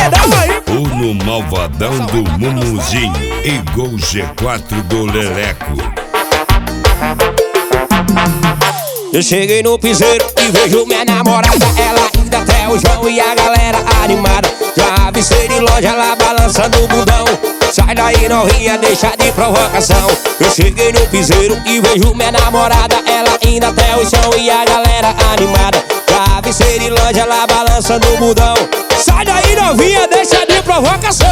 paredão aí. Uno malvadão do Mumuzinho e Gol G4 do Leleco. Eu cheguei no piseiro e vejo minha namorada, ela ainda até o João e a galera animada. Já avistei de loja lá balançando o bundão. Sai daí novinha, deixa de provocação. Eu cheguei no piseiro e vejo minha namorada, ela ainda até o chão e a galera animada. Já avistei de loja lá balançando o bundão. Sai daí novinha, deixa de provocação.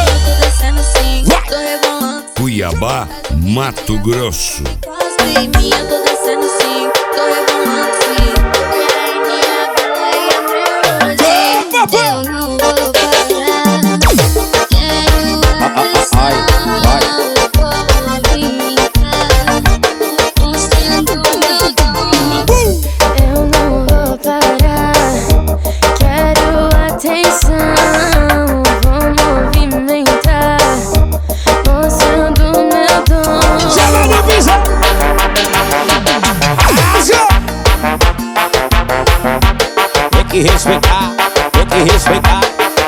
Vai! Cuiabá, Mato Grosso. Eu não vou parar. Eu não vou parar. Quero atenção. Vou movimentar, mostrando meu dom. Chega no piseiro. Tem que respeitar, tem que respeitar.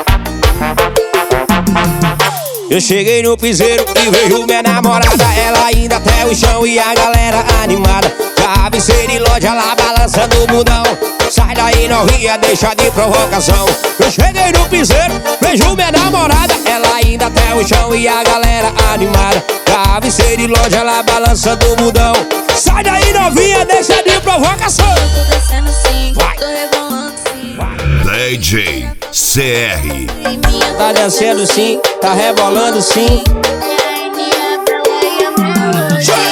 Eu cheguei no piseiro e vejo minha namorada, ela ainda até o chão e a galera animada. Já avistei de loja lá balançando o bundão. Sai daí novinha, deixa de provocação. Eu cheguei no piseiro, vejo minha namorada, ela ainda até o chão e a galera animada. Já avistei de loja lá balançando o bundão. Sai daí novinha, deixa de provocação. Tô descendo sim, Vai. tô rebolando sim. DJ CR. Tá dançando sim, tá rebolando sim. Chega!